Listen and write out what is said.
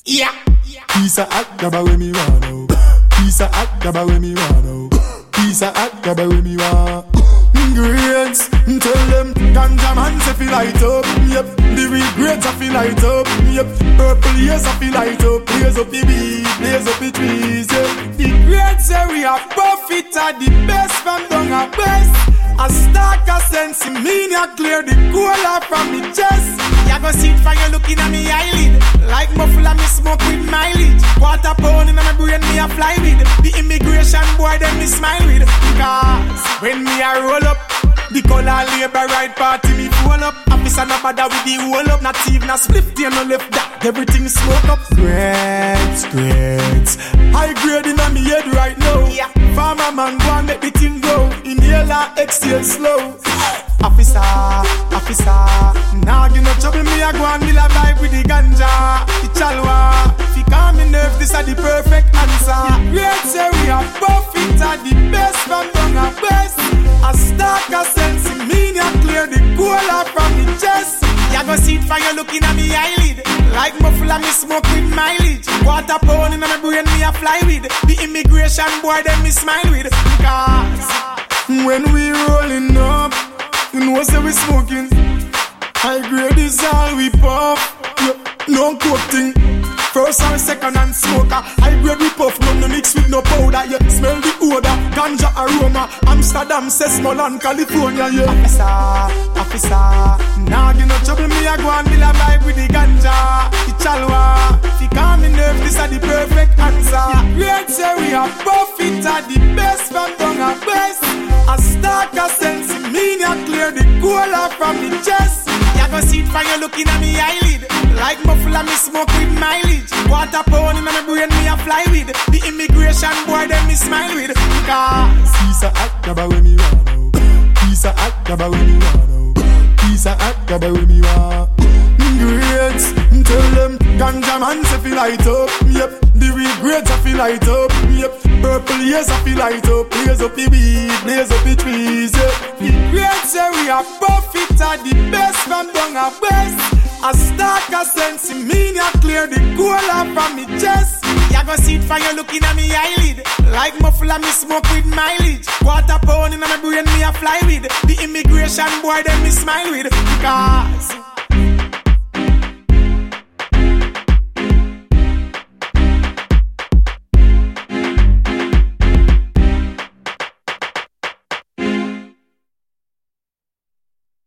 Yeah. Piece of hot grabber when me want out. Piece of hot grabber when me want out. Piece of hot grabber when me want. Ingredients, tell them ganja man say feel light up. Yep, the real grades I feel light up. Yep, purple years I feel light up. Blaze up the beat, blaze up the trees. Yep, the grades say we are profit are the best from down a best. A stark a sense in me, ya clear the cola from me chest. Ya go see it from you looking at me eyelid. Like muffler me smoke with mileage. Water pound in my brain me a fly with. The immigration boy them me smile with. Cause when me a roll up, the color labor right party me full up. Officer no bother with the whole up. Not even a split tail no left that. Everything smoke up. Grades, grades. High grade in me head right now. Yeah. Farmer man go and make the thing go. Inhale and exhale slow. Officer, officer, nah give no trouble me a go and mill a vibe with the ganja. The chalwa. If you calm me nerve, this are the perfect answer. Great say we are profit are the best from down a best. A stark a sense in me, ya clear the cola from the chest. Ya go see it from you looking at me eyelid. Like muffler me smoke with mileage. Water pound in my brain me a fly with. The immigration boy them me smile with. Cause when we rolling up, you know say we smoking. High grade is all we puff. No coke thing. First and second and smoker. High grade we puff, no mix with no powder. You smell the odor, ganja aroma. Amsterdam, Sesmoland, California. Yeah. Officer, nah give no trouble me a go and mill a vibe with the ganja. The chalwa. If you calm me nerve, this are the perfect answer. Great say we are profit are the best from down a best. A stark a sense in me, ya clear the cola from the chest. Ya go see it from you looking at me eyelid. Like muffler me smoke with mileage. Water pound in my brain me a fly with. The immigration boy them me smile with. Cause piece of hot grabber when me want out. Piece of hot grabber when me want out. Piece of hot grabber when me want. Grades, tell them ganja man say feel light up. Yep, the real grades I feel light up. Yep, purple years I feel light up. Blaze up the beat, blaze up the trees. Yep, the grades say we are profit are the best from down a best. A stark a sense in me, ya clear the cola from me chest. Ya go see it from you looking at me eyelid. Like muffler me smoke with mileage. Water pound in my brain me a fly with. The immigration boy them me smile with. Cause